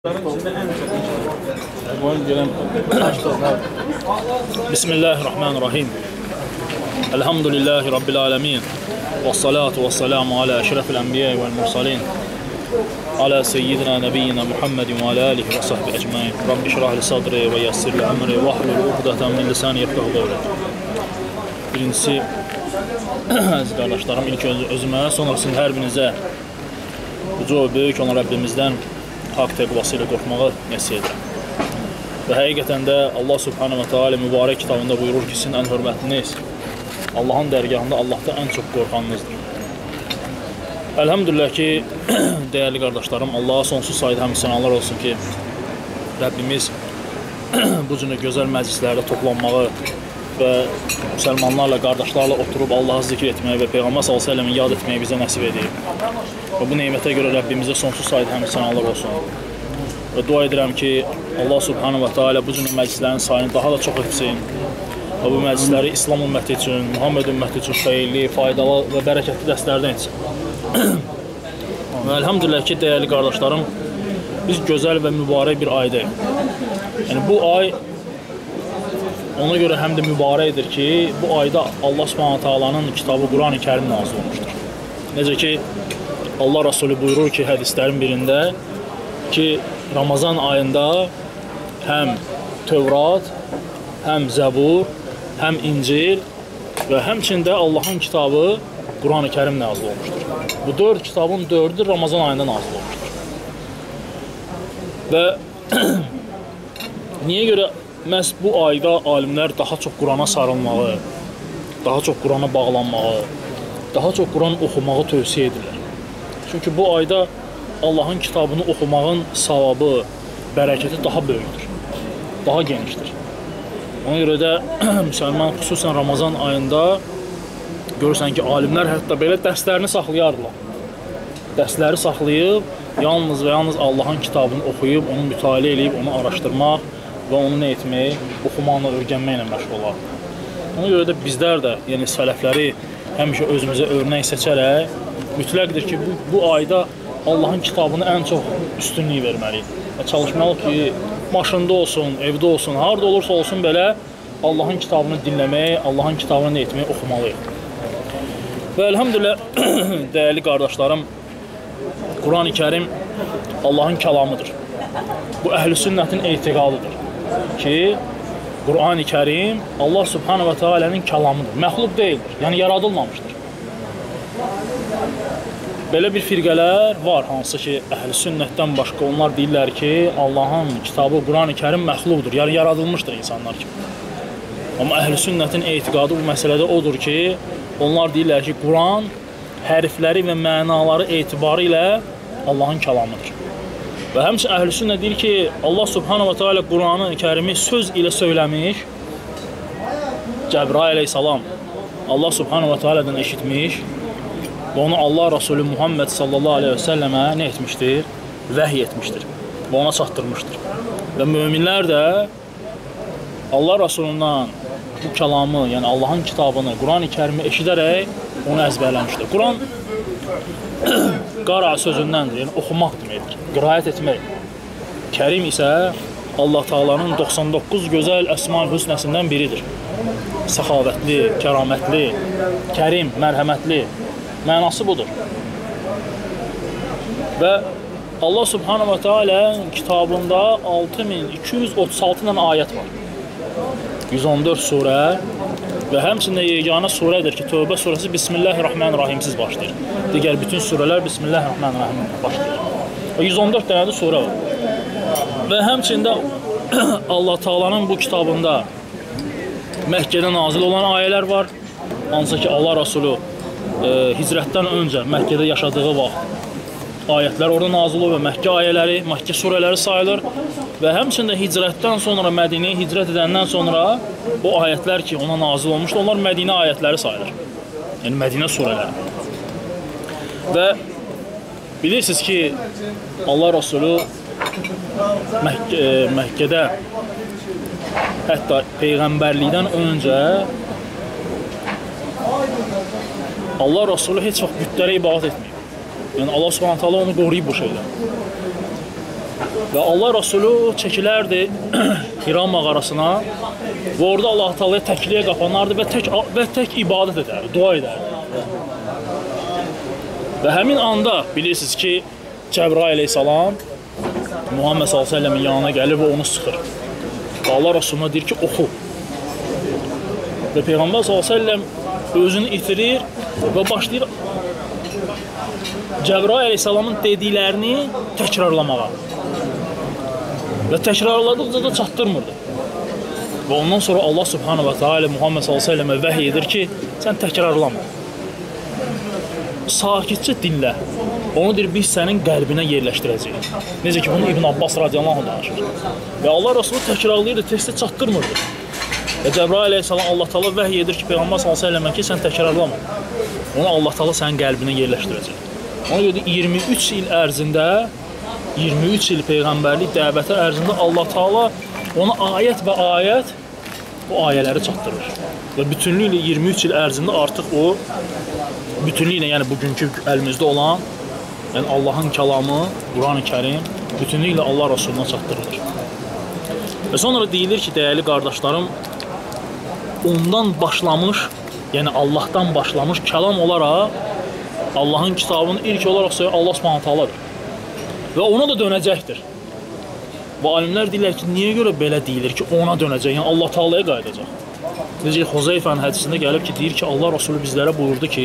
Bismillahirrahmanirrahim. Elhamdülillahi Rabbil alemin. Vessalatu vesselamu ala eşrefil enbiya vel mursalin. Ala seyyidina nebiyyina Muhammedin ve ala alihi ve sahbihi ecmaîn. Rabbi şrah li sadri ve yessir li emri ve hlul uqdeten min lisani yefqahu qawli. Birincisi, əziz qardaşlarım, ilk özümə, sonrasında hər birinizə uca və böyük olan Rəbbimizdən haqq təqvası ilə qorxmağı nəsihət edirəm. Və həqiqətən də Allah Subhanahu wa Ta'ala mübarək kitabında buyurur ki, sizin ən hörmətliniz Allahın dərgahında Allahdan ən çox qorxanınızdır. Elhamdülillah ki, dəyərli qardaşlarım, Allaha sonsuz sayıda həmsənalar olsun ki, Rəbbimiz bu cür gözəl məclislərdə toplanmağı və müsəlmanlarla, qardaşlarla oturub Allahı zikr etməyi və Peyğəmbər s.ə.v-in yad etməyi bizə nəsib edib. Və bu neymətə görə Rəbbimizə sonsuz sayıda həmsənalar olsun. Və dua edirəm ki, Allah Subhanahu wa Ta'ala bu cür məclislərin sayını daha da çox etsin. Və bu məclisləri İslam ümməti üçün, Muhammed ümməti üçün xeyirli, faydalı və bərəkətli dərslərdən etsin. Və elhamdülillah ki, dəyərli qardaşlarım, biz gözəl və mübarək bir aydayıq. Yəni bu ay ona görə həm də mübarəkdir ki, bu ayda Allah Subhanahu Taala'nın kitabı Quran-ı Kərim nazil olmuşdur. Necə ki, Allah Rasulü buyurur ki, hədislərin birində ki, Ramazan ayında həm Tövrat, həm Zəbur, həm İncil və həmçində Allahın kitabı Quran-ı Kərim nazil olmuşdur. Bu dörd kitabın dördü Ramazan ayında nazil olmuşdur. Və niyə görə məhz bu ayda alimlər daha çox Qurana sarılmağı, daha çox Qurana bağlanmağı, daha çox Quran oxumağı tövsiyə edirlər. Çünki bu ayda Allahın kitabını oxumağın savabı, bərəkəti daha böyükdür, daha genişdir. Ona görə də müsəlman xüsusən Ramazan ayında görürsən ki, alimlər hətta belə dərslərini saxlayardılar. Dərsləri saxlayıb, yalnız və yalnız Allahın kitabını oxuyub, onu mütaliə edib, onu araşdırmaq və onu nə etmək, oxumaqla, öyrənməklə məşğul olar. Ona görə də bizlər də, yəni sələfləri həmişə özümüzə örnək seçərək, mütləqdir ki, bu ayda Allahın kitabını ən çox üstünlük verməliyik. Çalışmalı ki, maşında olsun, evdə olsun, harada olursa olsun belə Allahın kitabını dinləmək, Allahın kitabını nə etmək, oxumalıyıq. Və elhamdülillah, dəyərli qardaşlarım, Quran-ı Kərim Allahın kəlamıdır. Bu əhl-i sünnətin etiqadıdır ki, Quran-ı Kərim Allah Subhanahu wa Ta'ala'nın kəlamıdır, məxluq deyildir, yəni yaradılmamışdır. Belə bir firqələr var, hansı ki, əhl-i sünnətdən başqa onlar deyirlər ki, Allahın kitabı Quran-ı Kərim məxluqdur, yəni yaradılmışdır insanlar kimi. Amma əhl-i sünnətin etiqadı bu məsələdə odur ki, onlar deyirlər ki, Quran hərfləri və mənaları etibarı ilə Allahın kəlamıdır. Və həmçinin əhl-i sünnə deyir ki, Allah Subhanahu wa Ta'ala Quran-ı Kərimi söz ilə söyləmiş, Cəbrail əleyhissalam Allah Subhanahu wa Ta'ala'dan eşitmiş və onu Allah Rasulü Muhammed sallallahu aleyhi və səlləmə nə etmişdir? Vəhiy etmişdir və ona çatdırmışdır. Və möminlər də Allah Rasulundan bu kəlamı, yəni Allahın kitabını, Quran-ı Kərimi eşidərək onu əzbərləmişdir. Quran qara sözündəndir, yəni oxumaq deməkdir, qiraət etmək. Kərim isə Allah Taala'nın 99 gözəl əsma-ül hüsnəsindən biridir. Səxavətli, kəramətli, kərim, mərhəmətli mənası budur. Və Allah Subhanahu wa Ta'ala kitabında 6236 dənə ayət var. 114 surə və həmçində yeganə surədir ki, Tövbə surəsi Bismillahirrahmanirrahimsiz başlayır. Digər bütün surələr Bismillahirrahmanirrahim başlayır. 114 dənə də surə var. Və həmçində Allah Taala'nın bu kitabında Məkkədə nazil olan ayələr var. Hansı ki, Allah Rasulü hicrətdən öncə Məkkədə yaşadığı vaxt ayətlər orada nazil olur və Məkkə ayələri, Məkkə surələri sayılır. Və həmçində hicrətdən sonra Mədinəyə hicrət edəndən sonra o ayətlər ki, ona nazil olmuşdur, onlar Mədinə ayətləri sayılır. Yəni Mədinə surələri. Və bilirsiniz ki, Allah Rasulü Məkkədə hətta Peyğəmbərlikdən öncə Allah Rasulü heç vaxt bütlərə ibadət etməyib. Yəni Allah Subhanahu taala onu qoruyub bu şeydən. Və Allah Rasulü çəkilərdi Hira mağarasına və orada Allah Taala'ya təkliyə qapanardı və tək ibadət edərdi, dua edərdi. Və həmin anda bilirsiniz ki, Cəbrail əleyhissalam Muhammed s.ə.v-in yanına gəlir və onu sıxır. Və Allah Rasuluna deyir ki, oxu. Və Peyğəmbər s.ə.v özünü itirir və başlayır Cəbrail əleyhissalamın dediklərini təkrarlamağa. Və təkrarladıqca da çatdırmırdı. Və ondan sonra Allah subhanahu wa ta'ala Muhammed s.ə.və vəhiy edir ki, sən təkrarlama. Sakitcə dinlə. Onu deyir, biz sənin qəlbinə yerləşdirəcəyik. Necə ki, bunu İbn Abbas radiyallahu anh danışır. Və Allah Rasulü təkrarlayırdı, testi çatdırmırdı. Və Cəbrail əleyhissalam Allah Taala vəhiy edir ki, Peyğəmbər s.ə.və ki, sən təkrarlama. Onu Allah Taala sənin qəlbinə yerləşdirəcək. Ona görə 23 il ərzində, 23 il Peyğəmbərlik dəvəti ərzində Allah Taala ona ayət və ayət bu ayələri çatdırır. Və bütünlüklə 23 il ərzində artıq o bütünlüklə, yəni bugünkü əlimizdə olan, yəni Allahın kəlamı, Quran-ı Kərim bütünlüklə Allah Rasuluna çatdırılır. Və sonra deyilir ki, dəyərli qardaşlarım, ondan başlamış, yəni Allahdan başlamış kəlam olaraq Allahın kitabını ilk olaraq söyləyə Allah Subhanahu Taala'dır. Və ona da dönəcəkdir. Və alimlər deyirlər ki, niyə görə belə deyilir ki, ona dönəcək, yəni Allah Taala'ya qayıdacaq. Necə ki, Xuzeyfənin hədisində gəlib ki, deyir ki, Allah Rasulü bizlərə buyurdu ki,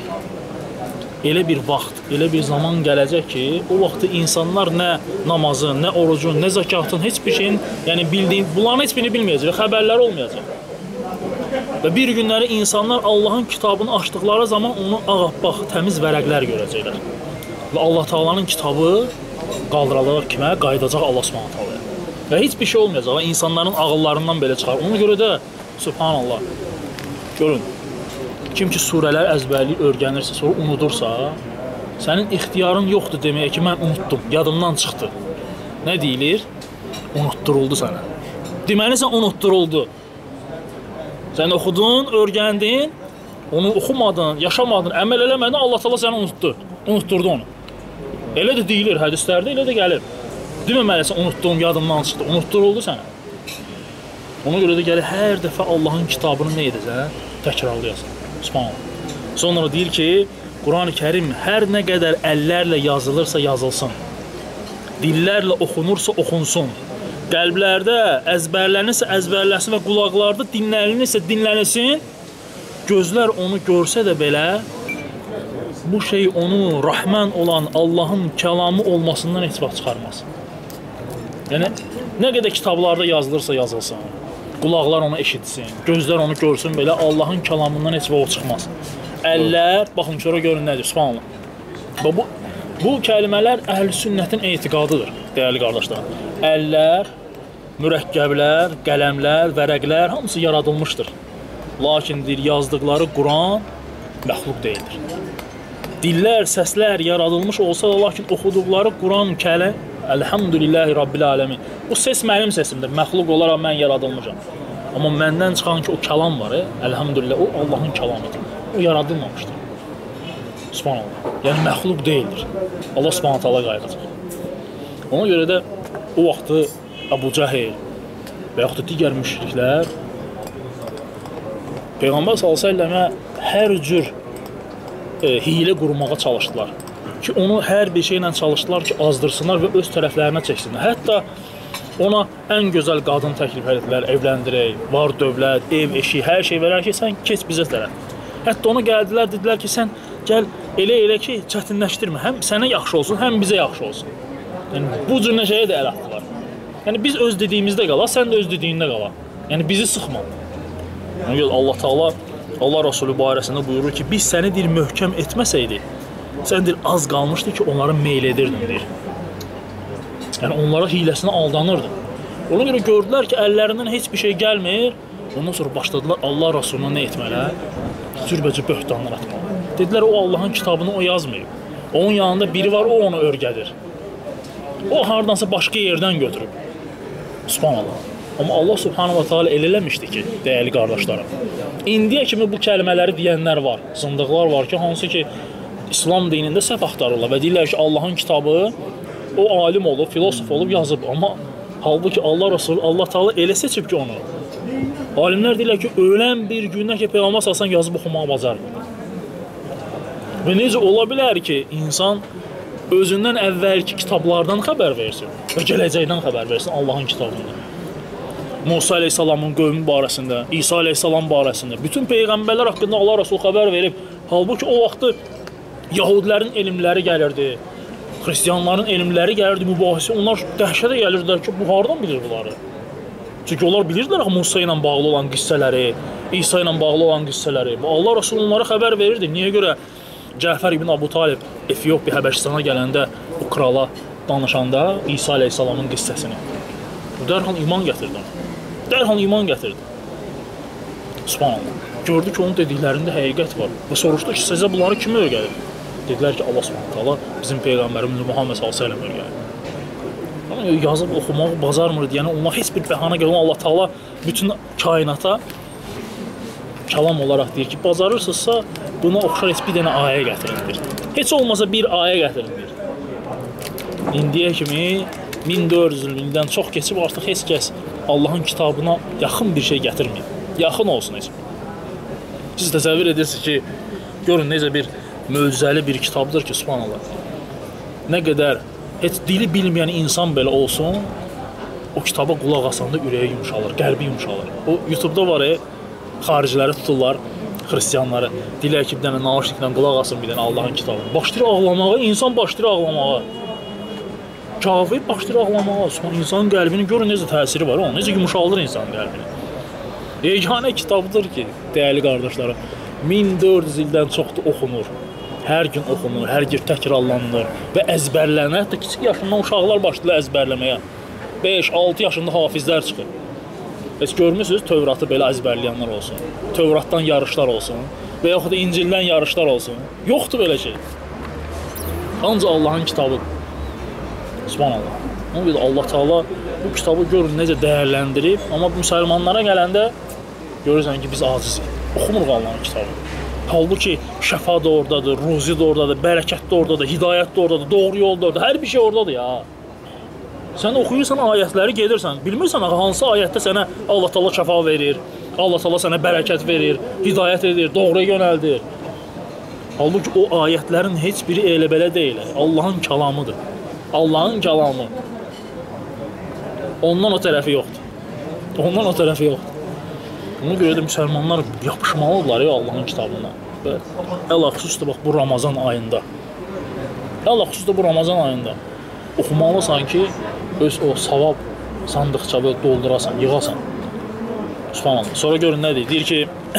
elə bir vaxt, elə bir zaman gələcək ki, o vaxtda insanlar nə namazın, nə orucun, nə zəkatın, heç bir şeyin, yəni bildiyin, bunların heç birini bilməyəcək və xəbərləri olmayacaq. Və bir günləri insanlar Allahın kitabını açdıqları zaman onu ağappaq, təmiz vərəqlər görəcəklər. Və Allah Taala'nın kitabı qaldırılacaq kimə? Qayıdacaq Allah Subhanahu Taala'ya. Və heç bir şey olmayacaq. Və insanların ağıllarından belə çıxar. Ona görə də Subhanallah. Görün. Kim ki surələr əzbərləyib öyrənirsə, sonra unudursa, sənin ixtiyarın yoxdur deməyə ki, mən unutdum, yadımdan çıxdı. Nə deyilir? Unutturuldu sənə. Deməli, sən unutturuldu. Sən oxudun, öyrəndin, onu oxumadın, yaşamadın, əməl eləmədin, Allah Taala səni unutdu. Unutturdu onu. Elə də deyilir hədislərdə, elə də gəlir. Deməməlisən, unutdum, yadımdan çıxdı, unutturuldu sənə. Ona görə də gəlir, hər dəfə Allahın kitabını nə edəsən? Təkrarlayasan. Subhanallah. Sonra deyir ki, Quran-ı Kərim hər nə qədər əllərlə yazılırsa yazılsın, dillərlə oxunursa oxunsun, qəlblərdə əzbərlənirsə əzbərlənsin və qulaqlarda dinlənirsə dinlənilsin, gözlər onu görsə də belə, bu şey onu Rəhman olan Allahın kəlamı olmasından heç vaxt çıxarmaz. Yəni, nə qədər kitablarda yazılırsa yazılsın, qulaqlar onu eşitsin, gözlər onu görsün belə, Allahın kəlamından heç vaxt o çıxmaz. Əllər, baxın sonra görün nədir, subhanallah. Bu kəlmələr əhl-i sünnətin etiqadıdır, dəyərli qardaşlar. Əllər, mürəkkəblər, qələmlər, vərəqlər hamısı yaradılmışdır. Lakin yazdıqları Quran məxluq deyildir. Dillər, səslər yaradılmış olsa da, lakin oxuduqları Quran kələ, Elhamdülillahi Rabbil aləmin. Bu ses mənim sesimdir, məxluq olaraq mən yaradılmışam. Amma məndən çıxan ki, o kəlam var, Elhamdülillah, o Allahın kəlamıdır. O yaradılmamışdır. Subhanallah. Yəni, məxluq deyildir. Allah Subhanahu Taala qayıdacaq. Ona görə də o vaxtı Əbu Cəhil və yaxud da digər müşriklər Peyğəmbər s.ə.və hər cür hiylə qurmağa çalışdılar. Ki onu hər bir şeylə çalışdılar ki, azdırsınlar və öz tərəflərinə çəksinlər. Hətta ona ən gözəl qadın təklif etdilər, evləndirək, var dövlət, ev, eşik, hər şey verər ki, sən keç bizə tərəf. Hətta ona gəldilər, dedilər ki, sən gəl elə ki, çətinləşdirmə. Həm sənə yaxşı olsun, həm bizə yaxşı olsun. Yəni, bu cür nəşəyə də əl atdılar. Yəni, biz öz dediyimizdə qala, sən də öz dediyində qala. Yəni, bizi sıxma. Ona görə Allah Taala, Allah Rasulü barəsində buyurur ki, biz səni deyir, möhkəm etməsəydi, sən deyir, az qalmışdı ki, onları meyl edirdin, deyir. Yəni, onlara hiləsinə aldanırdı. Ona görə gördülər ki, əllərindən heç bir şey gəlmir. Ondan sonra başladılar Allah Rasuluna nə etmələ? Cürbəcə böhtanlar atmalı. Dedilər, o Allahın kitabını o yazmayıb. Onun yanında biri var, o onu örgədir. O hardansa başqa yerdən götürüb. Subhanallah. Amma Allah Subhanahu wa Taala eləmişdi ki, dəyərli qardaşlarım, indiyə kimi bu kəlmələri deyənlər var, zındıqlar var ki, hansı ki, İslam dinində səhv axtarırlar və deyirlər ki, Allahın kitabı O alim olub, filosof olub, yazıb. Amma halbuki Allah Resulü, Allah Taala elə seçib ki onu. Alimlər deyirlər ki, ölən bir gündən ki, Peyğəmbər salsan yazıb oxumağı bacarmır. Və necə ola bilər ki, insan özündən əvvəlki kitablardan xəbər versin və gələcəkdən xəbər versin Allahın kitabında. Musa əleyhissalamın qövmü barəsində, İsa əleyhissalam barəsində, bütün peyğəmbərlər haqqında Allah Resulü xəbər verib. Halbuki o vaxtı Yahudilərin elmləri gəlirdi, Xristiyanların elmləri gəlirdi, mübahisə. Onlar dəhşətə gəlirdilər ki, bu hardan bilir bunları? Çünki onlar bilirdilər Musa ilə bağlı olan qissələri, İsa ilə bağlı olan qissələri. Allah Resulü onlara xəbər verirdi. Niyə görə Cəfər ibn Abu Talib Efiopiya Həbəşistana gələndə bu krala danışanda İsa əleyhissalamın qissəsini dərhal iman gətirdi. Dərhal iman gətirdi. Subhanallah. Gördü ki, onun dediklərində həqiqət var. Və soruşdu ki, sizə bunları kim öyrədib? Dedilər ki, Allah Subhanahu bizim Peyğəmbərimiz Muhammed sallallahu əleyhi və səlləm öyrədib. Amma yazıb oxumağı bacarmır deyəni onlar heç bir bəhanə görə Allah Taala bütün kainata kəlam olaraq deyir ki, bacarırsınızsa buna oxşar heç bir dənə ayə gətirin. Heç olmasa bir ayə gətirin. İndiyə kimi 1400 ildən çox keçib artıq heç kəs Allahın kitabına yaxın bir şey gətirməyib. Yaxın olsun heç. Siz təsəvvür edirsiniz ki, görün necə bir möcüzəli bir kitabdır ki, subhanallah. Nə qədər heç dili bilməyən insan belə olsun, o kitaba qulaq asanda ürəyi yumşalır, qəlbi yumşalır. O YouTube-da var, xariciləri tuturlar, xristiyanları. Deyirlər ki, bir dənə naşniklə qulaq asın bir dənə Allahın kitabını. Başlayır ağlamağa, insan başlayır ağlamağa. Kafir başlayır ağlamağa. İnsanın qəlbinin görün necə təsiri var, necə yumşaldır insanın qəlbini. Yeganə kitabdır ki, dəyərli qardaşlarım, 1400 ildən çoxdur oxunur. Hər gün oxunur, hər gün təkrarlanır və əzbərlənir. Hətta kiçik yaşından uşaqlar başlayırlar əzbərləməyə. 5-6 yaşında hafizlər çıxır. Heç görmürsünüz Tövratı belə əzbərləyənlər olsun, Tövratdan yarışlar olsun və yaxud da İncildən yarışlar olsun. Yoxdur belə şey. Ancaq Allahın kitabı. Subhanallah. Ona görə Allah Taala bu kitabı görün necə dəyərləndirib, amma müsəlmanlara gələndə görürsən ki, biz acizik. Oxumuruq Allahın kitabını. Halbuki şəfa da oradadır, ruzi də oradadır, bərəkət də oradadır, hidayət də oradadır, doğru yol da oradadır, hər bir şey oradadır ya. Sən oxuyursan ayətləri gedirsən, bilmirsən hansı ayətdə sənə Allah Taala şəfa verir, Allah Taala sənə bərəkət verir, hidayət edir, doğru yönəldir. Halbuki o ayətlərin heç biri elə belə deyil. Allahın kəlamıdır. Allahın kəlamı. Ondan o tərəfi yoxdur. Ondan o tərəfi yoxdur. Ona görə də müsəlmanlar yapışmalıdırlar ya Allahın kitabına. Və əlxüsus da bax bu Ramazan ayında. Əlxüsus da bu Ramazan ayında oxumalısan ki, öz o savab sandıqça və doldurasan, yığasan. Subhanallah. Sonra görün nə deyir? Deyir ki,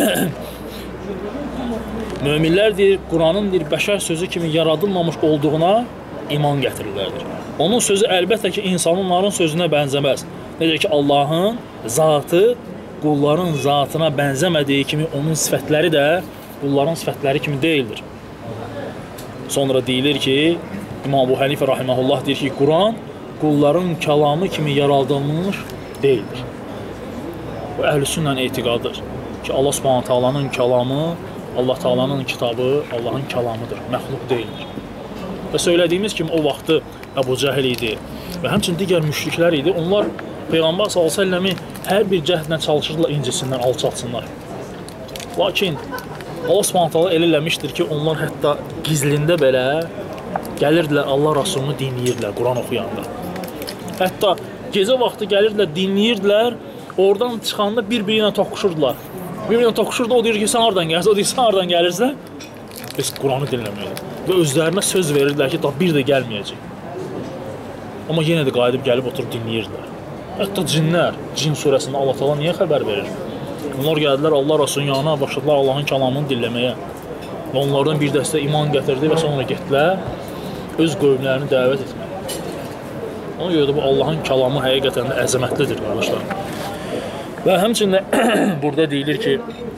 möminlər deyir, Quranın deyir, bəşər sözü kimi yaradılmamış olduğuna iman gətirirlərdir. Onun sözü əlbəttə ki, insanların sözünə bənzəməz. Necə ki, Allahın zatı qulların zatına bənzəmədiyi kimi onun sifətləri də qulların sifətləri kimi deyildir. Sonra deyilir ki, İmam Əbu Hənifə rahimehullah deyir ki, Quran qulların kəlamı kimi yaradılmış deyildir. Bu əhl-i-sünnənin etiqadıdır ki, Allah Subhanahu taalanın kəlamı, Allah Taalanın kitabı Allahın kəlamıdır, məxluq deyildir. Və söylədiyimiz kimi o vaxtı Əbu Cəhil idi və həmçinin digər müşriklər idi. Onlar Peyğəmbər s.ə.v-i hər bir cəhdlə çalışırdılar incisinlər, alçatsınlar. Lakin Allah Subhanahu elə eləmişdir ki, onlar hətta gizlində belə gəlirdilər Allah Rasulunu dinləyirdilər Quran oxuyanda. Hətta gecə vaxtı gəlirdilər, dinləyirdilər, oradan çıxanda bir-biri ilə toqquşurdular. Bir-biri ilə toqquşurdu, o deyir ki, sən hardan gəlirsən, o deyir, sən hardan gəlirsən? Biz Quranı dinləməydik. Və özlərinə söz verirdilər ki, daha bir də gəlməyəcək. Amma yenə də qayıdıb gəlib oturub dinləyirdilər. Hətta cinlər, Cin surəsində Allah Taala niyə xəbər verir? Onlar gəldilər Allah Rasulunun yanına, başladılar Allahın kəlamını dinləməyə. Və onlardan bir dəstə iman gətirdi və sonra getdilər öz qövmlərini dəvət etməyə. Ona görə də bu Allahın kəlamı həqiqətən də əzəmətlidir, qardaşlar. Və həmçinin burada deyilir ki,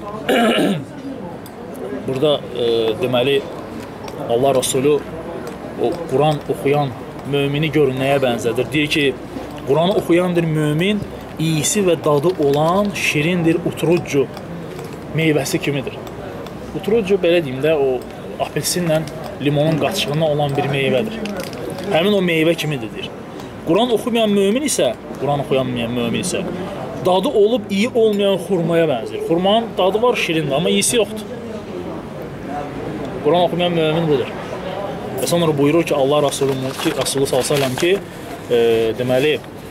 burada deməli Allah Rasulü o Quran oxuyan mömini görün nəyə bənzədir. Deyir ki, Quranı oxuyan bir mömin iyisi və dadı olan şirindir utrucu meyvəsi kimidir. Utrucu belə deyim də o apelsinlə limonun qaçığından olan bir meyvədir. Həmin o meyvə kimidir deyir. Quran oxumayan mömin isə, Quran oxuyanmayan mömin isə dadı olub iyi olmayan xurmaya bənzəyir. Xurmanın dadı var, şirindir, amma iyisi yoxdur. Quran oxumayan mömin budur. Və sonra buyurur ki, Allah Rasulü s.ə.v ki, deməli,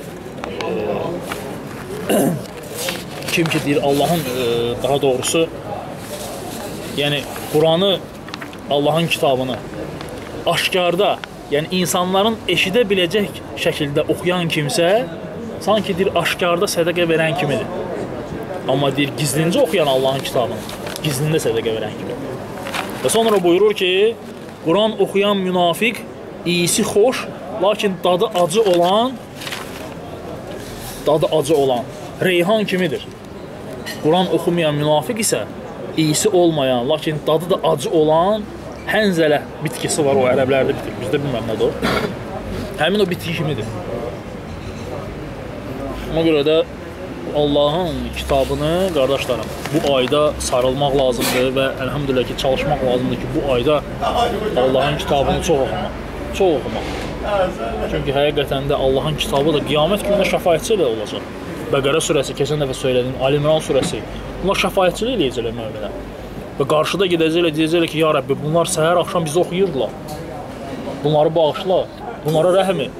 kim ki deyir Allahın, daha doğrusu, yəni Quranı, Allahın kitabını aşkarda, yəni insanların eşidə biləcək şəkildə oxuyan kimsə, sanki deyir aşkarda sədəqə verən kimidir. Amma deyir gizlincə oxuyan Allahın kitabını, gizlində sədəqə verən kimidir. Və sonra buyurur ki, Quran oxuyan münafiq, iyisi xoş, lakin dadı acı olan reyhan kimidir. Quran oxumayan münafiq isə iyisi olmayan, lakin dadı da acı olan hənzələ bitkisi var, o ərəblərdə bitir, bizdə bilməm nədir o. Həmin o bitki kimidir. Ona görə də Allahın kitabını, qardaşlarım, bu ayda sarılmaq lazımdır və əlhamdülillah ki, çalışmaq lazımdır ki, bu ayda Allahın kitabını çox oxumaq. Çünki həqiqətən də Allahın kitabı da qiyamət günündə şəfaətçi də olacaq. Bəqərə surəsi, keçən dəfə söylədim, Ali İmran surəsi, bunlar şəfaətçilik eləyəcəklər möminə. Və qarşıda gedəcəklər, deyəcəklər ki, ya Rəbbi, bunlar səhər axşam bizi oxuyurdular. Bunları bağışla, bunlara rəhm et.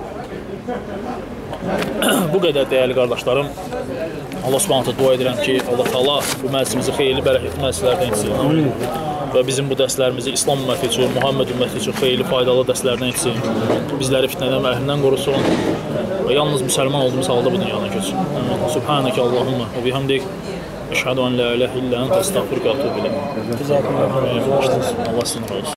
Bu qədər dəyərli qardaşlarım, Allah subhanətə dua edirəm ki, Allah Taala bu məclisimizi xeyirli, bərəkətli məclislərdən etsin. Və bizim bu dərslərimizi İslam ümməti üçün, Muhammed ümməti üçün xeyirli, faydalı dərslərdən etsin. Bizləri fitnədən və əhlindən qorusun və yalnız müsəlman olduğumuz halda bu dünyadan köçsün. Subhanəkə Allahumma və bihamdik. Əşhədu ən la ilahə illə əntə əstəğfiruka və etûbu ilayk. Allah sizin razı olsun.